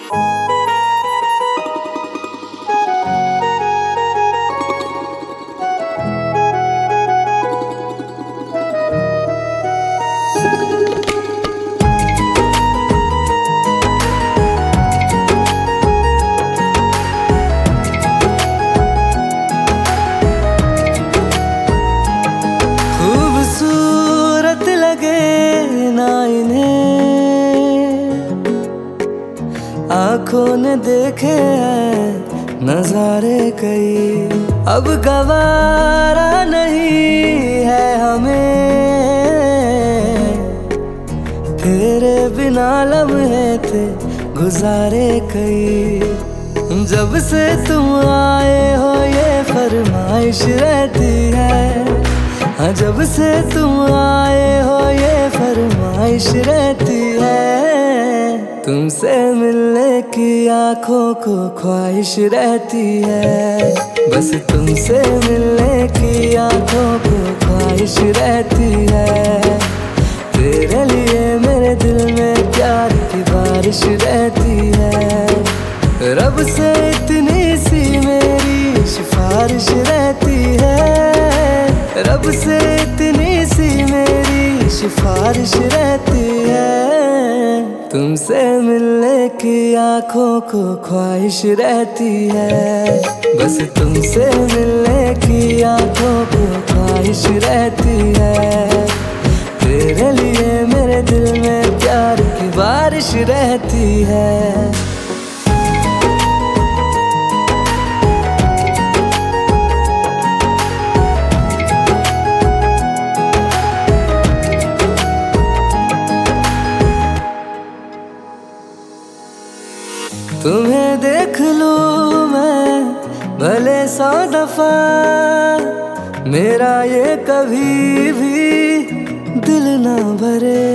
खूबसूरत लगे ना इन्हें, आंखों ने देखे हैं नजारे कई। अब गवारा नहीं है हमें, तेरे बिना लम्हे थे गुजारे कई। जब से तुम आए हो ये फरमाइश रहती है, हाँ जब से तुम आए हो ये फरमाइश रहती है। तुमसे मिलने की आंखों को ख्वाहिश रहती है, बस तुमसे मिलने की आंखों को ख्वाहिश रहती है। तेरे लिए मेरे दिल में प्यार की बारिश रहती है। रब से इतनी सी मेरी सिफारिश रहती है, रब से इतनी सी मेरी सिफारिश रहती है। तुमसे मिलने की आंखों को ख्वाहिश रहती है, बस तुमसे मिलने की आंखों को ख्वाहिश रहती है। तेरे लिए मेरे दिल में प्यार की बारिश रहती है। तुम्हें देख लूं मैं भले 100 दफा, मेरा ये कभी भी दिल ना भरे।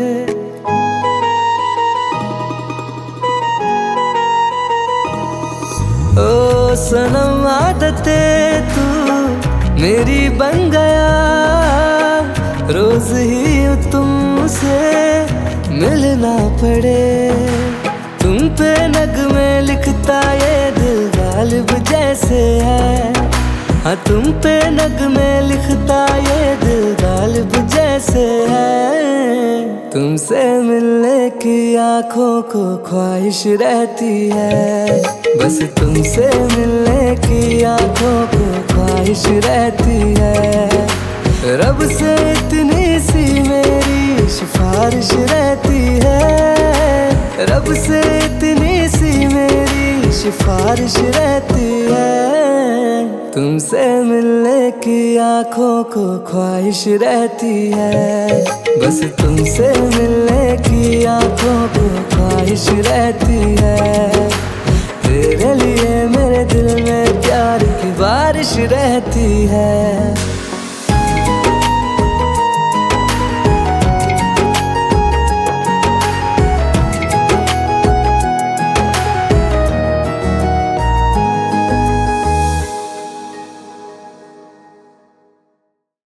ओ सनम आदतें तू मेरी बन गया, रोज ही तुमसे मिलना पड़े। तुम पे नगमे लिखता ये दिल गालिब जैसे है, हाँ तुम पे नगमे लिखता ये दिल गालिब जैसे है। तुमसे मिलने की आंखों को ख्वाहिश रहती है, बस तुमसे मिलने की आंखों को ख्वाहिश रहती है। रब से इतनी सी मेरी सिफारिश रहती है, रब से इतनी सी मेरी सिफारिश रहती है। तुमसे मिलने की आंखों को ख्वाहिश रहती है, बस तुमसे मिलने की आंखों को ख्वाहिश रहती है।